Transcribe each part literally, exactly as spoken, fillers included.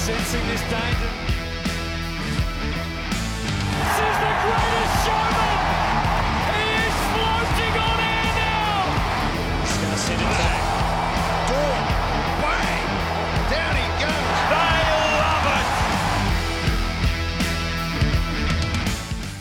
Sensing this danger. This is the greatest showman! He is floating on air now! He's going to send it back. Dawn, bang! Down he goes. They love it!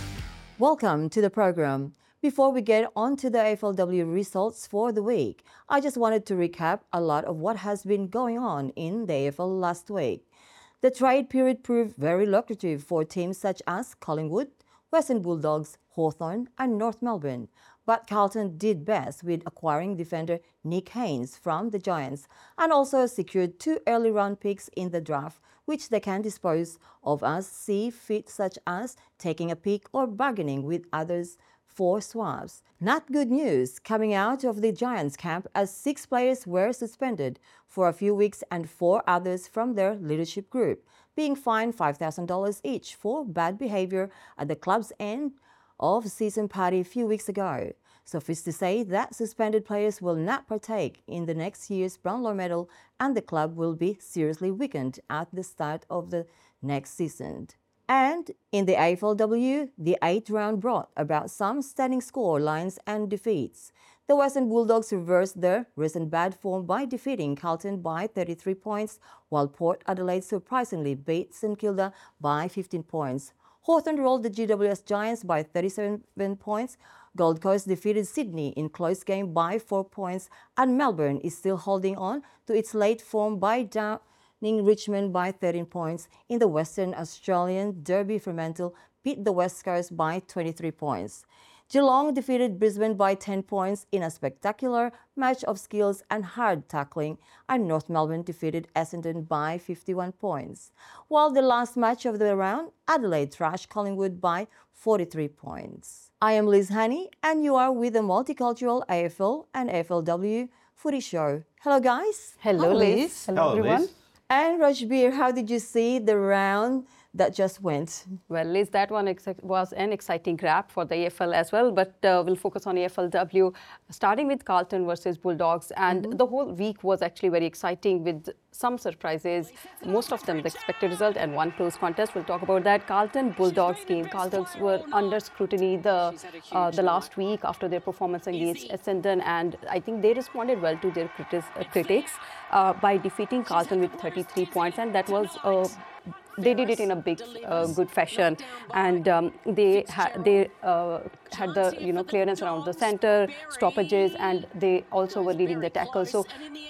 Welcome to the program. Before we get on to the A F L W results for the week, I just wanted to recap a lot of what has been going on in the A F L last week. The trade period proved very lucrative for teams such as Collingwood, Western Bulldogs, Hawthorn and North Melbourne. But Carlton did best with acquiring defender Nick Haynes from the Giants and also secured two early round picks in the draft, which they can dispose of as see fit, such as taking a pick or bargaining with others for swaps. Not good news coming out of the Giants camp, as six players were suspended for a few weeks and four others from their leadership group being fined five thousand dollars each for bad behavior at the club's end of season party a few weeks ago. Suffice to say that suspended players will not partake in the next year's Brownlow medal, and the club will be seriously weakened at the start of the next season. And in the A F L W, the eighth round brought about some stunning score lines and defeats. The Western Bulldogs reversed their recent bad form by defeating Carlton by thirty-three points, while Port Adelaide surprisingly beat St Kilda by fifteen points. Hawthorn rolled the G W S Giants by thirty-seven points. Gold Coast defeated Sydney in close game by four points, and Melbourne is still holding on to its late form by down Richmond by thirteen points. In the Western Australian Derby, Fremantle beat the West Coast by twenty-three points. Geelong defeated Brisbane by ten points in a spectacular match of skills and hard tackling, and North Melbourne defeated Essendon by fifty-one points. While the last match of the round, Adelaide thrashed Collingwood by forty-three points. I am Liz Honey, and you are with the Multicultural A F L and A F L W Footy Show. Hello, guys. Hello, Hi, Liz. Hello, Hello, everyone. Liz. And Rajbir, how did you see the round that just went? Well, Liz, that one ex was an exciting grab for the A F L as well, but uh, we'll focus on A F L W, starting with Carlton versus Bulldogs. And mm-hmm. the whole week was actually very exciting with some surprises, most of them the expected result and one close contest. We'll talk about that. Carlton Bulldogs game. Carltons were under scrutiny the uh, the last week after their performance against Essendon, and I think they responded well to their critis uh, critics uh, by defeating Carlton with thirty-three points, and that was uh, they did it in a big, uh, good fashion, and um, they had they uh, had the you know clearance around the center, stoppages, and they also were leading the tackle. So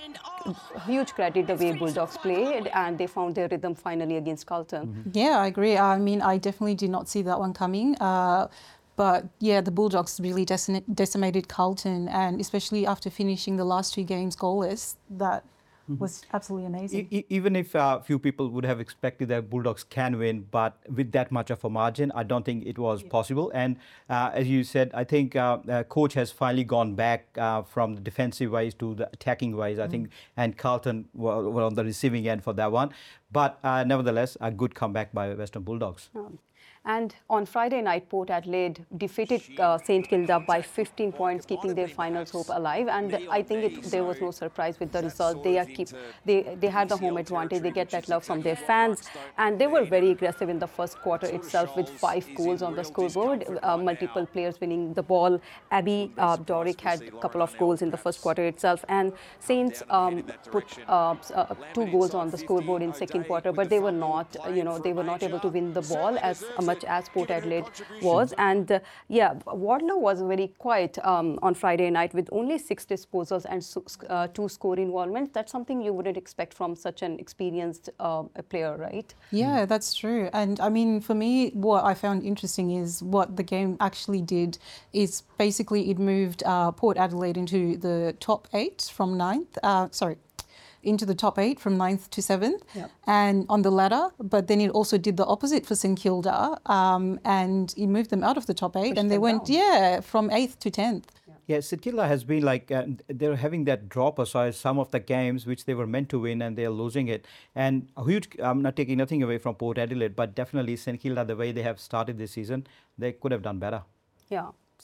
huge credit the way Bulldogs played, and they found their rhythm finally against Carlton. Mm-hmm. Yeah, I agree. I mean, I definitely did not see that one coming. Uh, But yeah, the Bulldogs really decimated Carlton, and especially after finishing the last two games goalless, that mm-hmm. was absolutely amazing. E even if a uh, few people would have expected that Bulldogs can win, but with that much of a margin, I don't think it was yeah. possible. And uh, as you said, I think uh, uh, coach has finally gone back uh, from the defensive ways to the attacking ways, I mm-hmm. think, and Carlton were, were on the receiving end for that one. But uh, nevertheless, a good comeback by Western Bulldogs. Um. And on Friday night, Port Adelaide defeated uh, St Kilda by fifteen points, keeping their finals hope alive. And I think it, there was no surprise with the result. They are keep they they had the home advantage. They get that love from their fans, and they were very aggressive in the first quarter itself with five goals on the scoreboard. Uh, multiple players winning the ball. Abby uh, Doric had a couple of goals in the first quarter itself, and Saints um, put uh, uh, two goals on the scoreboard in second quarter, but they were not, you know, they were not able to win the ball as much as Port Adelaide was. And uh, yeah, Wardlow was very quiet um, on Friday night with only six disposals and uh, two score involvements. That's something you wouldn't expect from such an experienced uh, player, right? Yeah, that's true. And I mean, for me, what I found interesting is what the game actually did is basically it moved uh, Port Adelaide into the top eight from ninth. Uh, sorry. into the top eight from ninth to seventh yep. and on the ladder, but then it also did the opposite for St Kilda um, and it moved them out of the top eight Pushed and they went, down. yeah, from eighth to tenth. Yeah, yeah St Kilda has been like, uh, they're having that drop aside some of the games which they were meant to win and they're losing it. And a huge, I'm not taking nothing away from Port Adelaide, but definitely St Kilda, the way they have started this season, they could have done better. Yeah.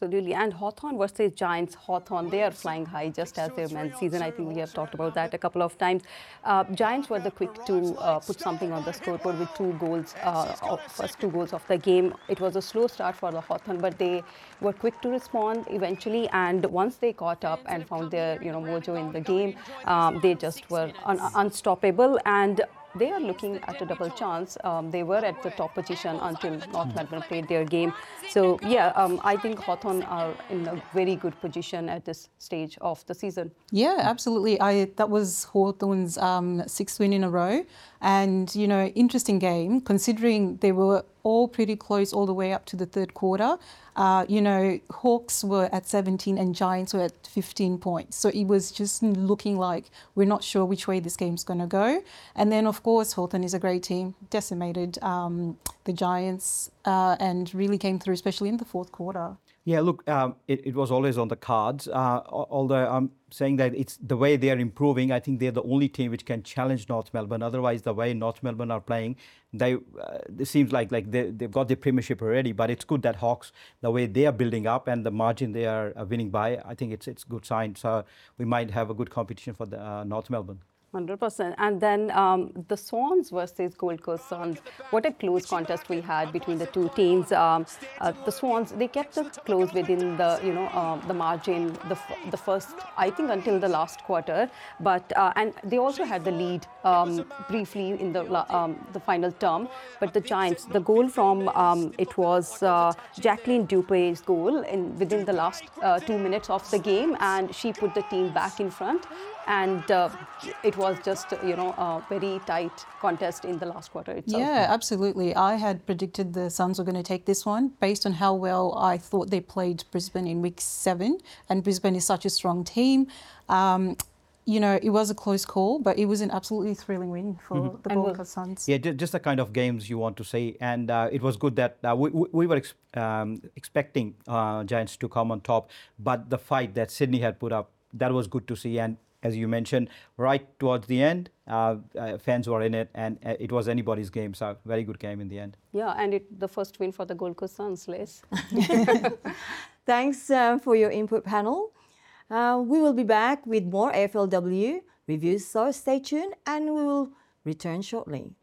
absolutely. And Hawthorn versus Giants, Hawthorn, they are flying high just as their men's season. I think we have talked about that a couple of times. Uh, Giants were the quick to uh, put something on the scoreboard with two goals, uh, of first two goals of the game. It was a slow start for the Hawthorn, but they were quick to respond eventually. And once they caught up and found their, you know, mojo in the game, um, they just were un unstoppable. And they are looking at a double chance. Um, they were at the top position until North Melbourne played their game. So, yeah, um, I think Hawthorn are in a very good position at this stage of the season. Yeah, absolutely. I that was Hawthorn's um, sixth win in a row. And, you know, interesting game, considering they were all pretty close all the way up to the third quarter. Uh, you know, Hawks were at seventeen and Giants were at fifteen points. So it was just looking like we're not sure which way this game's going to go. And then, of course, Hawthorn is a great team, decimated um, the Giants uh, and really came through, especially in the fourth quarter. Yeah, look, um, it, it was always on the cards. Uh, although I'm saying that it's the way they are improving, I think they're the only team which can challenge North Melbourne. Otherwise, the way North Melbourne are playing, they uh, it seems like like they, they've got their premiership already. But it's good that Hawks, the way they are building up and the margin they are uh, winning by, I think it's it's a good sign. So we might have a good competition for the uh, North Melbourne. one hundred percent. And then um, the Swans versus Gold Coast Suns. What a close contest we had between the two teams. Um, uh, the Swans, they kept it close within the, you know, uh, the margin, the, f the first, I think, until the last quarter. But uh, and they also had the lead um, briefly in the um, the final term. But the Giants, the goal from um, it was uh, Jacqueline Dupé's goal in within the last uh, two minutes of the game, and she put the team back in front. And uh, it was just, you know, a very tight contest in the last quarter itself. Yeah, absolutely. I had predicted the Suns were going to take this one based on how well I thought they played Brisbane in week seven. And Brisbane is such a strong team. Um, you know, it was a close call, but it was an absolutely thrilling win for mm-hmm. the Gold Coast Suns. Yeah, just the kind of games you want to see. And uh, it was good that uh, we, we were ex um, expecting uh, Giants to come on top. But the fight that Sydney had put up, that was good to see. And as you mentioned, right towards the end, uh, uh, fans were in it, and uh, it was anybody's game. So very good game in the end. Yeah, and it the first win for the Gold Coast Suns, Les. Thanks uh, for your input, panel. Uh, we will be back with more A F L W reviews, so stay tuned, and we will return shortly.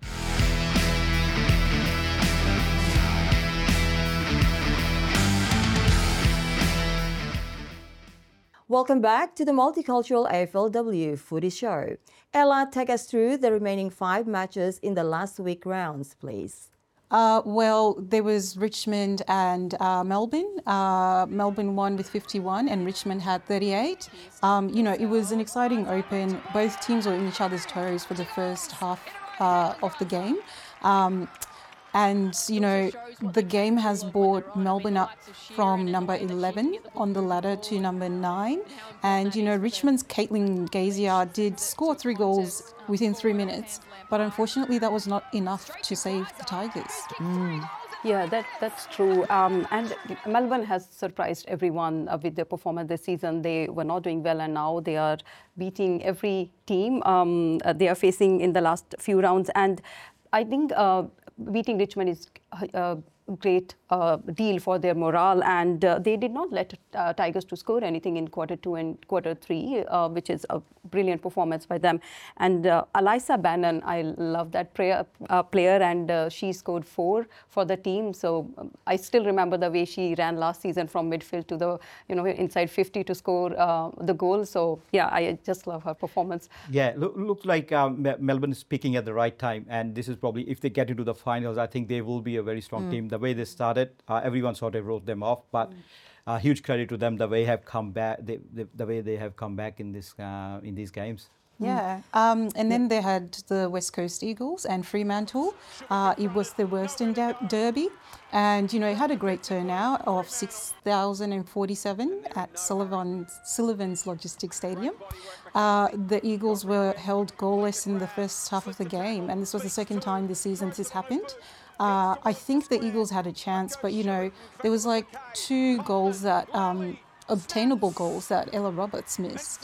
Welcome back to the Multicultural A F L W Footy Show. Ella, take us through the remaining five matches in the last week rounds, please. Uh, well, there was Richmond and uh, Melbourne. Uh, Melbourne won with fifty-one and Richmond had thirty-eight. Um, you know, it was an exciting open. Both teams were in each other's toes for the first half uh, of the game. Um, And, you know, the game has brought Melbourne up from number eleven on the ladder to number nine. And, you know, Richmond's Caitlin Gazier did score three goals within three minutes. But unfortunately, that was not enough to save the Tigers. Mm. Yeah, that, that's true. Um, and Melbourne has surprised everyone uh, with their performance this season. They were not doing well, and now they are beating every team um, uh, they are facing in the last few rounds. And I think uh, beating Richmond is a great uh, deal for their morale, and uh, they did not let uh, Tigers to score anything in quarter two and quarter three, uh, which is a brilliant performance by them. And uh, Alyssa Bannon, I love that player, uh, player and uh, she scored four for the team. So um, I still remember the way she ran last season from midfield to the, you know, inside fifty to score uh, the goal. So yeah, I just love her performance. Yeah, look, looks like um, Melbourne is peaking at the right time, and this is probably, if they get into the finals, I think they will be a very strong mm. team. The way they started, uh, everyone sort of wrote them off, but mm. uh, huge credit to them the way have come back, they, they, the way they have come back in this uh, in these games. Yeah, um, and then they had the West Coast Eagles and Fremantle. Uh, it was the Worston Derby, and you know it had a great turnout of six thousand forty-seven at Sullivan's, Sullivan's Logistics Stadium. Uh, the Eagles were held goalless in the first half of the game, and this was the second time this season this has happened. Uh, I think the Eagles had a chance, but you know there was like two goals that um, obtainable goals that Ella Roberts missed.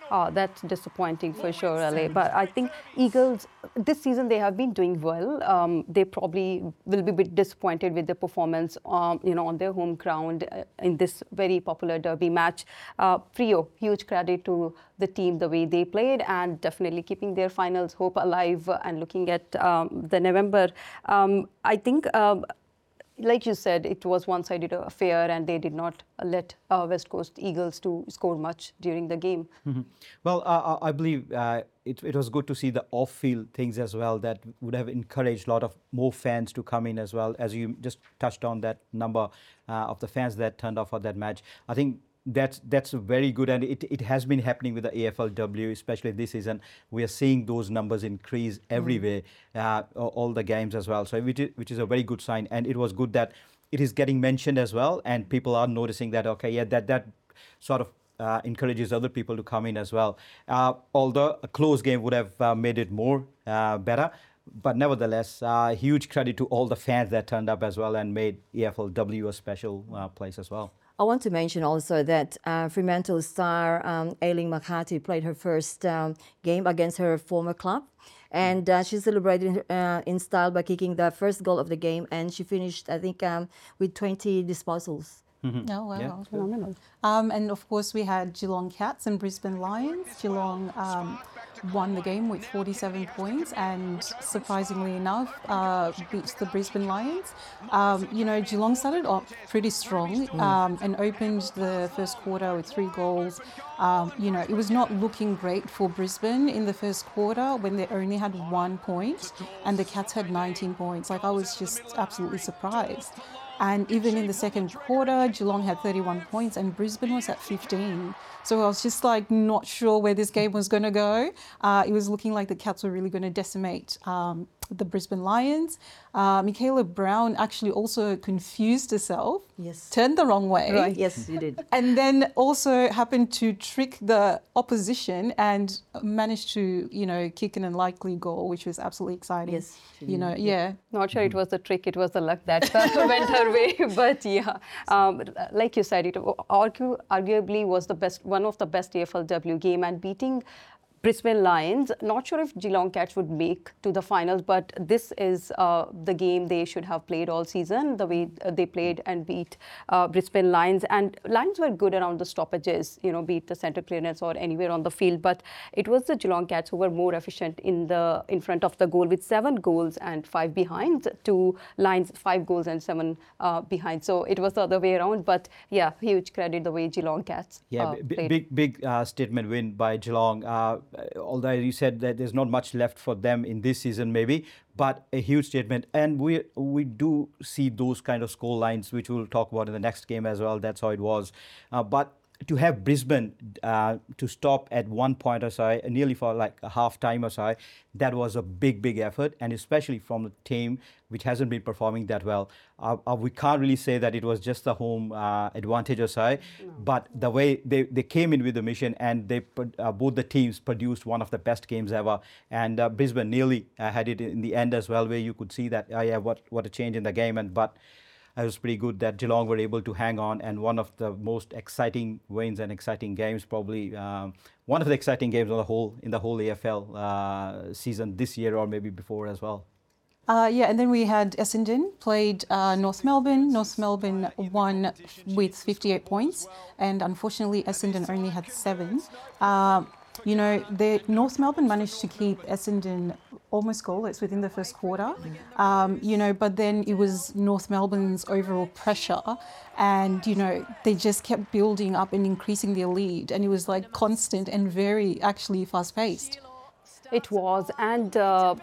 Oh, that's disappointing for sure, L A. But I think Eagles, this season, they have been doing well. Um, they probably will be a bit disappointed with their performance, um, you know, on their home ground uh, in this very popular derby match. Uh, Freo, huge credit to the team, the way they played, and definitely keeping their finals hope alive uh, and looking at um, the November. Um, I think. Um, Like you said, it was one-sided affair, and they did not let uh, West Coast Eagles to score much during the game. Mm-hmm. Well, uh, I believe uh, it, it was good to see the off-field things as well that would have encouraged a lot of more fans to come in as well. As you just touched on that number uh, of the fans that turned up for that match, I think that's that's very good, and it, it has been happening with the A F L W, especially this season. We are seeing those numbers increase everywhere, uh, all the games as well. So which is, which is a very good sign, and it was good that it is getting mentioned as well, and people are noticing that. Okay, yeah, that that sort of uh, encourages other people to come in as well. Uh, although a close game would have uh, made it more uh, better. But nevertheless, uh, huge credit to all the fans that turned up as well and made A F L W a special uh, place as well. I want to mention also that uh, Fremantle star um, Aileen McCarthy played her first um, game against her former club, and uh, she celebrated uh, in style by kicking the first goal of the game, and she finished, I think, um, with twenty disposals. Mm-hmm. Oh, wow. Yeah. Phenomenal. Um, and of course, we had Geelong Cats and Brisbane Lions. Geelong um, won the game with forty-seven points and, surprisingly enough, uh, beats the Brisbane Lions. Um, you know, Geelong started off pretty strong um, and opened the first quarter with three goals. Um, you know, it was not looking great for Brisbane in the first quarter when they only had one point and the Cats had nineteen points. Like, I was just absolutely surprised. And even in the second quarter, Geelong had thirty-one points and Brisbane was at fifteen. So I was just like not sure where this game was going to go. Uh, it was looking like the Cats were really going to decimate um, the Brisbane Lions. Uh, Michaela Brown actually also confused herself, Yes. turned the wrong way. Right. Yes, you did. And then also happened to trick the opposition and managed to, you know, kick an unlikely goal, which was absolutely exciting. Yes, she You did. know, yeah. Not sure it was the trick, it was the luck that went her way. But yeah, um, like you said, it argue, arguably was the best, one of the best A F L W game, and beating Brisbane Lions. Not sure if Geelong Cats would make to the finals, but this is uh, the game they should have played all season, the way uh, they played and beat uh, Brisbane Lions. And Lions were good around the stoppages, you know, beat the centre clearance or anywhere on the field. But it was the Geelong Cats who were more efficient in the in front of the goal with seven goals and five behind, to Lions five goals and seven uh, behind. So it was the other way around. But yeah, huge credit the way Geelong Cats Yeah, uh, b- played. big big uh, statement win by Geelong. Uh, although you said that there's not much left for them in this season, maybe, but a huge statement. And we we do see those kind of score lines, which we'll talk about in the next game as well. That's how it was. Uh, but to have Brisbane uh, to stop at one point or so, nearly for like a half time or so, that was a big, big effort, and especially from the team which hasn't been performing that well. Uh, uh, we can't really say that it was just the home uh, advantage or so, no. But the way they, they came in with the mission, and they uh, both the teams produced one of the best games ever, and uh, Brisbane nearly uh, had it in the end as well, where you could see that, oh yeah, what, what a change in the game, and but it was pretty good that Geelong were able to hang on, and one of the most exciting wins and exciting games, probably um, one of the exciting games on the whole in the whole A F L uh, season this year, or maybe before as well. Uh, yeah, and then we had Essendon played uh, North Melbourne. North Melbourne won with fifty-eight points, and unfortunately Essendon only had seven. Uh, you know, the North Melbourne managed to keep Essendon almost goalless within the first quarter, um, you know, but then it was North Melbourne's overall pressure, and, you know, they just kept building up and increasing their lead, and it was like constant and very actually fast-paced. It was, and uh,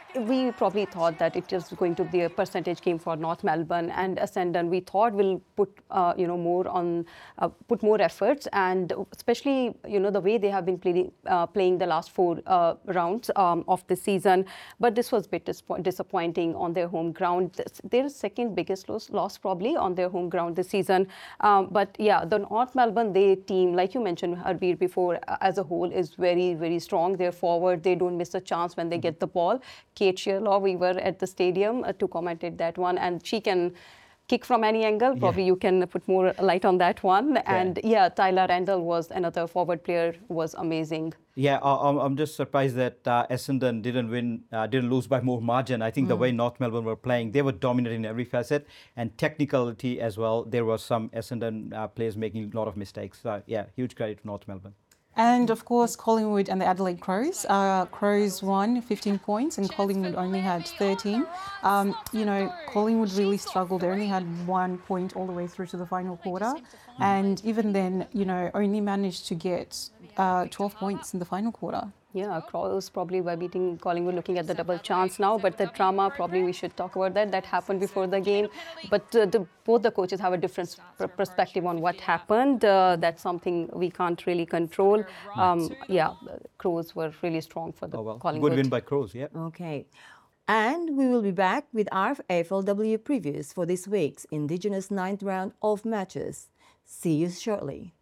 we probably thought that it was going to be a percentage game for North Melbourne, and Essendon we thought will put uh, you know more on uh, put more efforts, and especially you know the way they have been playing uh, playing the last four uh, rounds um, of the season. But this was a bit disappoint- disappointing on their home ground. Their second biggest loss, loss probably on their home ground this season. Um, but yeah, the North Melbourne they team, like you mentioned, Harbir, before, uh, as a whole is very very strong. They're forward. They don't miss a chance when they get the ball. Kate Sherlaw, we were at the stadium uh, to commentate that one, and she can kick from any angle. Probably Yeah. you can put more light on that one. Yeah. And yeah, Tyler Randall was another forward player who was amazing. Yeah, I- I'm I'm just surprised that uh, Essendon didn't win, uh, didn't lose by more margin. I think the way North Melbourne were playing, they were dominant in every facet, and technicality as well. There were some Essendon uh, players making a lot of mistakes. So yeah, huge credit to North Melbourne. And of course, Collingwood and the Adelaide Crows. Uh, Crows won fifteen points and Collingwood only had thirteen. Um, you know, Collingwood really struggled. They only had one point all the way through to the final quarter. And even then, you know, only managed to get uh, twelve points in the final quarter. Yeah, Crows probably by beating Collingwood, looking at the double chance now. But the drama, probably we should talk about that. That happened before the game. But uh, the, both the coaches have a different pr- perspective on what happened. Uh, that's something we can't really control. Um, yeah, Crows were really strong for the Oh well, Collingwood. good win by Crows. Yeah. Okay. And we will be back with our A F L W previews for this week's Indigenous ninth round of matches. See you shortly.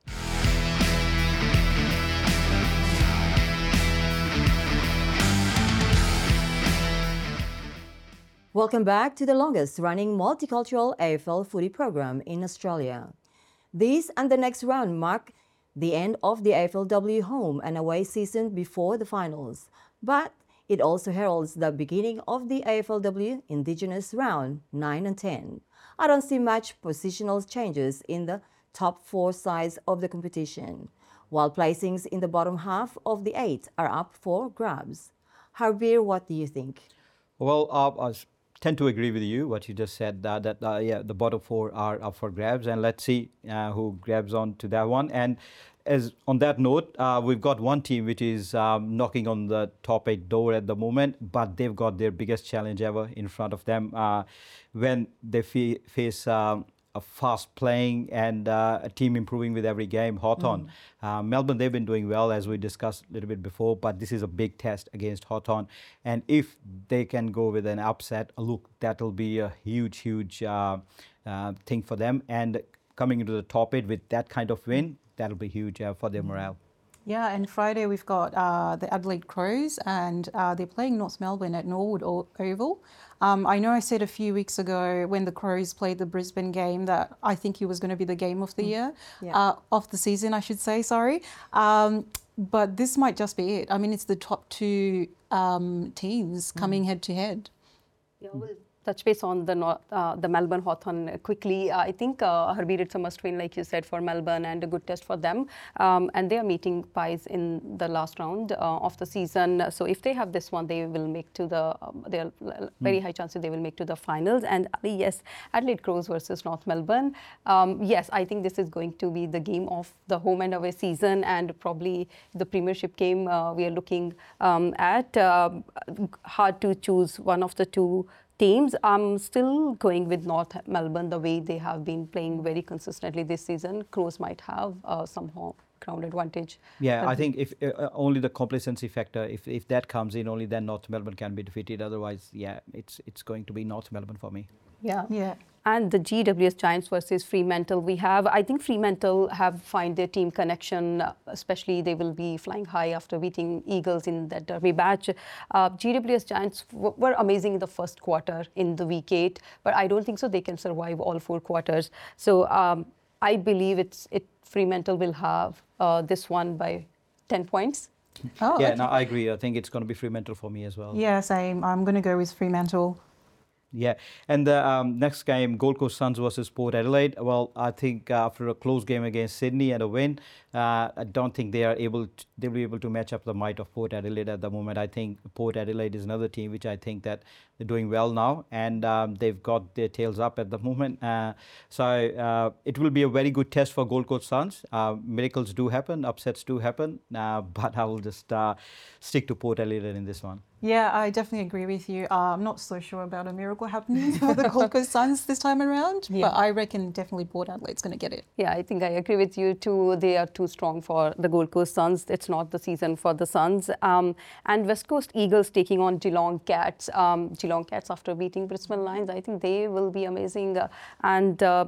Welcome back to the longest running multicultural A F L footy program in Australia. This and the next round mark the end of the A F L W home and away season before the finals. But it also heralds the beginning of the A F L W Indigenous round nine and ten. I don't see much positional changes in the top four sides of the competition, while placings in the bottom half of the eight are up for grabs. Harbir, what do you think? Well, uh, I s- tend to agree with you, what you just said, uh, that uh, yeah, the bottom four are up for grabs, and let's see uh, who grabs on to that one. And as on that note, uh, we've got one team which is um, knocking on the top eight door at the moment, but they've got their biggest challenge ever in front of them uh, when they fe- face um, a fast playing and uh, a team improving with every game, Hawthorn. Uh, Melbourne, they've been doing well, as we discussed a little bit before, but this is a big test against Hawthorn. And if they can go with an upset, look, that'll be a huge, huge uh, uh, thing for them. And coming into the top eight with that kind of win, that'll be huge uh, for their morale. Yeah, and Friday we've got uh, the Adelaide Crows, and uh, they're playing North Melbourne at Norwood O- Oval. Um, I know I said a few weeks ago when the Crows played the Brisbane game that I think it was going to be the game of the year, Yeah. uh, of the season, I should say, sorry. Um, but this might just be it. I mean, it's the top two um, teams coming head to head. Yeah, we'll touch base on the Nor- uh, the Melbourne Hawthorn quickly. Uh, I think uh, Harbir, it's a must win, like you said, for Melbourne and a good test for them. Um, and they are meeting Pies in the last round uh, of the season. So if they have this one, they will make to the, um, they're very high chances they will make to the finals. And uh, yes, Adelaide Crows versus North Melbourne. Um, yes, I think this is going to be the game of the home and away season, and probably the premiership game uh, we are looking um, at. Um hard to choose one of the two teams. I'm still going with North Melbourne, the way they have been playing very consistently this season. Crows might have uh, some home ground advantage. Yeah, But I think if uh, only the complacency factor, if, if that comes in, only then North Melbourne can be defeated. Otherwise, yeah, it's it's going to be North Melbourne for me. Yeah. Yeah. And the G W S Giants versus Fremantle, we have, I think Fremantle have find their team connection, uh, especially they will be flying high after beating Eagles in that derby match. Uh, G W S Giants w- were amazing in the first quarter in the week eight, but I don't think so they can survive all four quarters. So um, I believe it's it Fremantle will have uh, this one by ten points. Oh, yeah, okay. no, I agree. I think it's going to be Fremantle for me as well. Yeah, same. I'm going to go with Fremantle. Yeah, and the um, next game, Gold Coast Suns versus Port Adelaide. Well, I think uh, after a close game against Sydney and a win, uh, I don't think they are able to, they'll be able to match up the might of Port Adelaide at the moment. I think Port Adelaide is another team which I think that they're doing well now, and um, they've got their tails up at the moment. Uh, so uh, it will be a very good test for Gold Coast Suns. Uh, miracles do happen, upsets do happen, uh, but I will just uh, stick to Port Adelaide in this one. Yeah, I definitely agree with you. Uh, I'm not so sure about a miracle happening for the Gold Coast Suns this time around, Yeah. but I reckon definitely Port Adelaide's going to get it. Yeah, I think I agree with you too. They are too strong for the Gold Coast Suns. It's not the season for the Suns. Um, and West Coast Eagles taking on Geelong Cats. Um, Geelong Cats after beating Brisbane Lions, I think they will be amazing. Uh, and uh,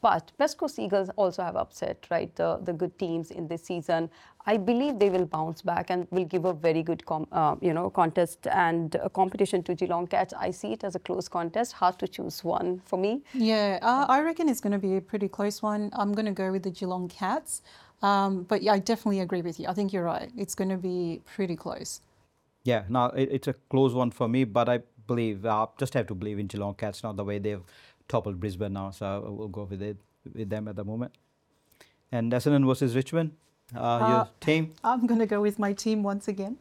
But West Coast Eagles also have upset, right, the, the good teams in this season. I believe they will bounce back and will give a very good, com, uh, you know, contest and a competition to Geelong Cats. I see it as a close contest. Hard to choose one for me. Yeah, uh, I reckon it's going to be a pretty close one. I'm going to go with the Geelong Cats. Um, but yeah, I definitely agree with you. I think you're right. It's going to be pretty close. Yeah, no, it, it's a close one for me, but I believe, uh, just have to believe in Geelong Cats now, the way they've toppled Brisbane now. So we'll go with it, with them at the moment. And Essendon versus Richmond, uh, uh, your team? I'm going to go with my team once again.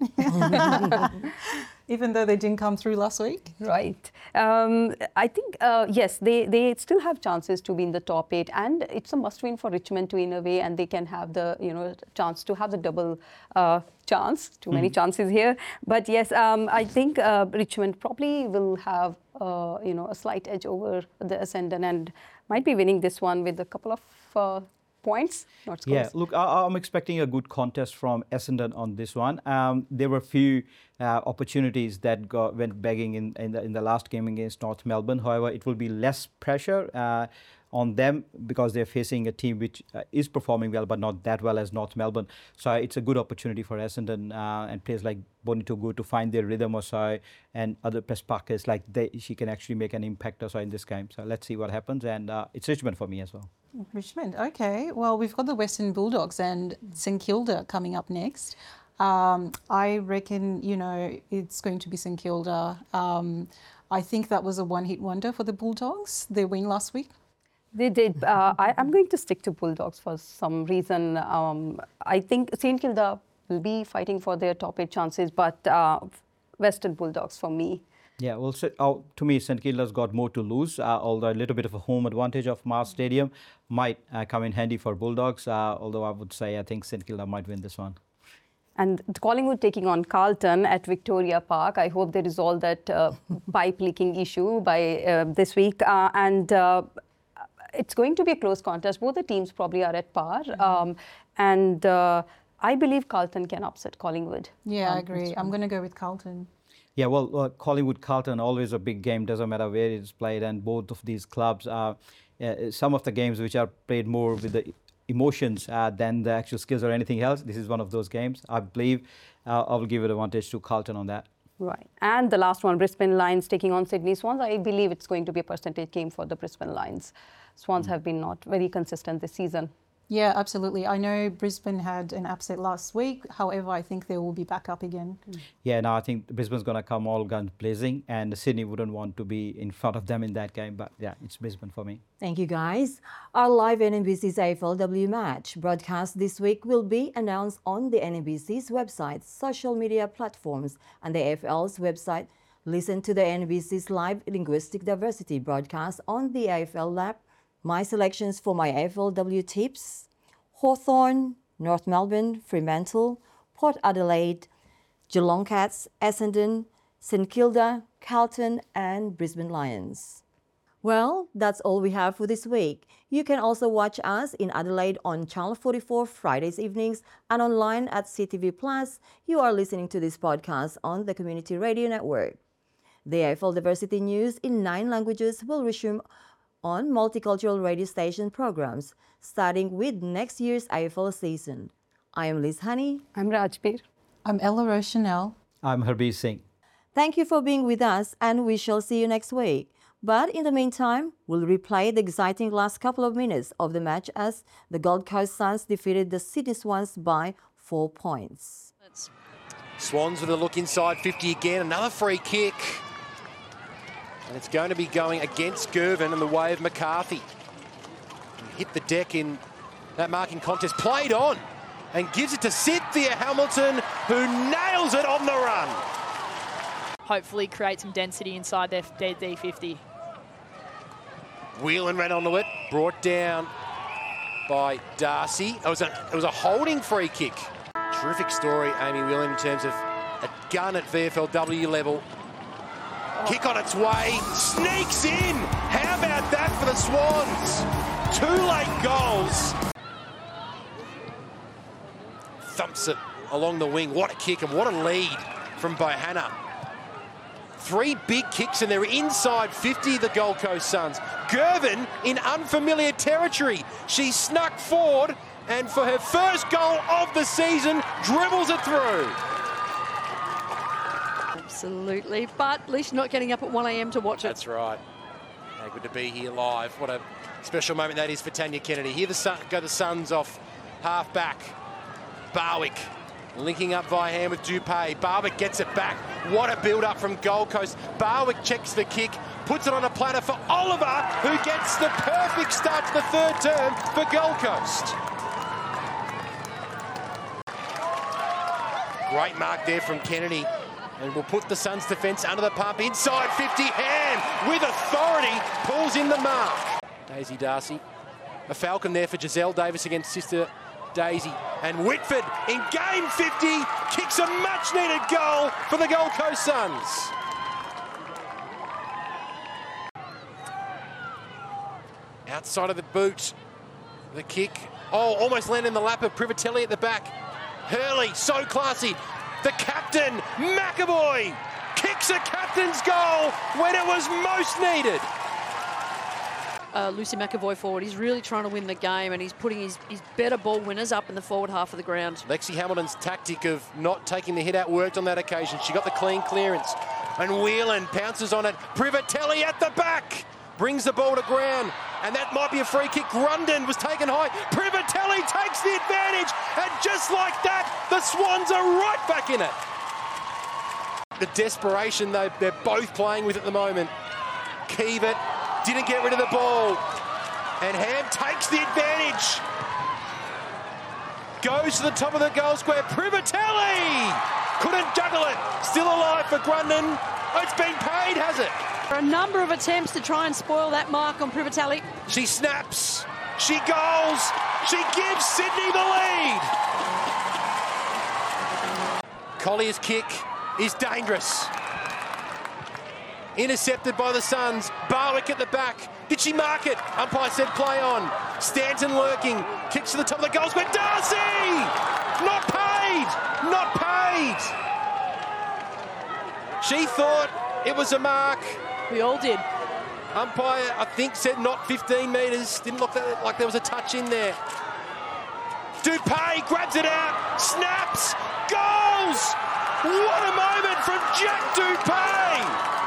Even though they didn't come through last week. Right. Um, I think, uh, yes, they, they still have chances to be in the top eight, and it's a must-win for Richmond to, in a way, and they can have the, you know, chance to have the double uh, chance. Too many mm. chances here. But yes, um, I think uh, Richmond probably will have, uh, you know, a slight edge over the Essendon and might be winning this one with a couple of uh, points, not scores. Yeah, look, I, I'm expecting a good contest from Essendon on this one. Um, there were a few uh, opportunities that got, went begging in, in, the, in the last game against North Melbourne. However, it will be less pressure uh, on them because they're facing a team which uh, is performing well, but not that well as North Melbourne. So it's a good opportunity for Essendon uh, and players like Bonito Good to find their rhythm or so, and other Press Parkers like they, she can actually make an impact or so in this game. So let's see what happens. And uh, it's Richmond for me as well. Richmond, okay. Well, we've got the Western Bulldogs and St Kilda coming up next. Um, I reckon, you know, it's going to be St Kilda. Um, I think that was a one-hit wonder for the Bulldogs, their win last week. They did. Uh, I, I'm going to stick to Bulldogs for some reason. Um, I think St Kilda will be fighting for their top eight chances, but uh, Western Bulldogs for me. Yeah, well, so, uh, to me, St Kilda's got more to lose, uh, although a little bit of a home advantage of Mars Stadium might uh, come in handy for Bulldogs, uh, although I would say I think St Kilda might win this one. And Collingwood taking on Carlton at Victoria Park. I hope they resolve that uh, pipe leaking issue by uh, this week. Uh, and uh, it's going to be a close contest. Both the teams probably are at par. Mm-hmm. um, and uh, I believe Carlton can upset Collingwood. Yeah, um, I agree. I'm going to go with Carlton. Yeah, well, uh, Collingwood-Carlton, always a big game, doesn't matter where it's played, and both of these clubs are uh, some of the games which are played more with the emotions uh, than the actual skills or anything else. This is one of those games. I believe uh, I will give it advantage to Carlton on that. Right. And the last one, Brisbane Lions taking on Sydney Swans. I believe it's going to be a percentage game for the Brisbane Lions. Swans mm. have been not very consistent this season. Yeah, absolutely. I know Brisbane had an upset last week. However, I think they will be back up again. Yeah, no, I think Brisbane's going to come all guns blazing, and Sydney wouldn't want to be in front of them in that game. But yeah, it's Brisbane for me. Thank you, guys. Our live N B C's A F L W match broadcast this week will be announced on the N B C's website, social media platforms, and the A F L's website. Listen to the N B C's live linguistic diversity broadcast on the A F L Lab. My selections for my A F L W tips: Hawthorn, North Melbourne, Fremantle, Port Adelaide, Geelong Cats, Essendon, St Kilda, Carlton and Brisbane Lions. Well, that's all we have for this week. You can also watch us in Adelaide on Channel forty-four Fridays evenings and online at C T V Plus. You are listening to this podcast on the Community Radio Network. The A F L Diversity News in nine languages will resume on multicultural radio station programs, starting with next year's A F L season. I am Liz Honey. I'm Rajbir. I'm Ella Rochanel. I'm Harbeer Singh. Thank you for being with us, and we shall see you next week. But in the meantime, we'll replay the exciting last couple of minutes of the match as the Gold Coast Suns defeated the Sydney Swans by four points. Swans with a look inside fifty again, another free kick. And it's going to be going against Girvan in the way of McCarthy. He hit the deck in that marking contest, played on, and gives it to Cynthia Hamilton, who nails it on the run. Hopefully create some density inside their D fifty. Whelan ran onto it, brought down by Darcy. It was a, it was a holding free kick. Terrific story, Amy Whelan, in terms of a gun at V F L W level. Kick on its way, sneaks in. How about that for the Swans? Two late goals. Thumps it along the wing. What a kick and what a lead from Bohanna. Three big kicks and they're inside fifty, the Gold Coast Suns. Gervin in unfamiliar territory. She snuck forward and for her first goal of the season, dribbles it through. Absolutely, but at least not getting up at one a m to watch it. That's right. Hey, good to be here live. What a special moment that is for Tanya Kennedy. Here the sun, go the Suns off half back. Barwick linking up via hand with Dupay. Barwick gets it back. What a build-up from Gold Coast. Barwick checks the kick, puts it on a platter for Oliver, who gets the perfect start to the third term for Gold Coast. Great mark there from Kennedy. And will put the Suns' defence under the pump. Inside fifty, Ham with authority pulls in the mark. Daisy Darcy. A falcon there for Giselle Davis against sister Daisy. And Whitford in game fifty kicks a much-needed goal for the Gold Coast Suns. Outside of the boot. The kick. Oh, almost landed in the lap of Privatelli at the back. Hurley, so classy. The captain, McAvoy, kicks a captain's goal when it was most needed. Uh, Lucy McAvoy forward, he's really trying to win the game and he's putting his, his better ball winners up in the forward half of the ground. Lexi Hamilton's tactic of not taking the hit out worked on that occasion. She got the clean clearance and Whelan pounces on it. Privatelli at the back, brings the ball to ground. And that might be a free kick. Grundon was taken high. Privatelli takes the advantage. And just like that, the Swans are right back in it. The desperation though they're both playing with at the moment. Keevat didn't get rid of the ball. And Ham takes the advantage. Goes to the top of the goal square. Privatelli couldn't juggle it. Still alive for Grundon. Oh, it's been paid, has it? A number of attempts to try and spoil that mark on Privatelli. She snaps, she goals, she gives Sydney the lead. Collier's kick is dangerous. Intercepted by the Suns. Barwick at the back. Did she mark it? Umpire said play on. Stanton lurking. Kicks to the top of the goal square. Darcy! Not paid! Not paid! She thought it was a mark. We all did. Umpire, I think, said not fifteen metres. Didn't look like there was a touch in there. Dupay grabs it out, snaps, goals! What a moment from Jack Dupay!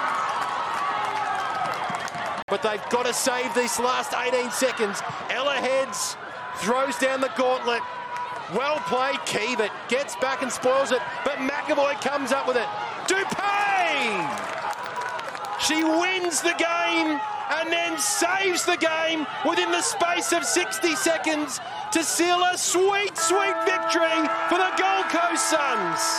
But they've got to save these last eighteen seconds. Ella heads, throws down the gauntlet. Well played, Keevat gets back and spoils it, but McAvoy comes up with it. Dupay! She wins the game and then saves the game within the space of sixty seconds to seal a sweet, sweet victory for the Gold Coast Suns.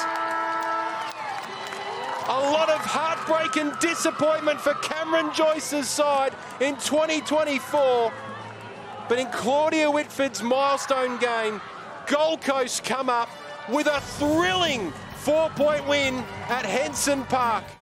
A lot of heartbreak and disappointment for Cameron Joyce's side in twenty twenty-four. But in Claudia Whitford's milestone game, Gold Coast come up with a thrilling four-point win at Henson Park.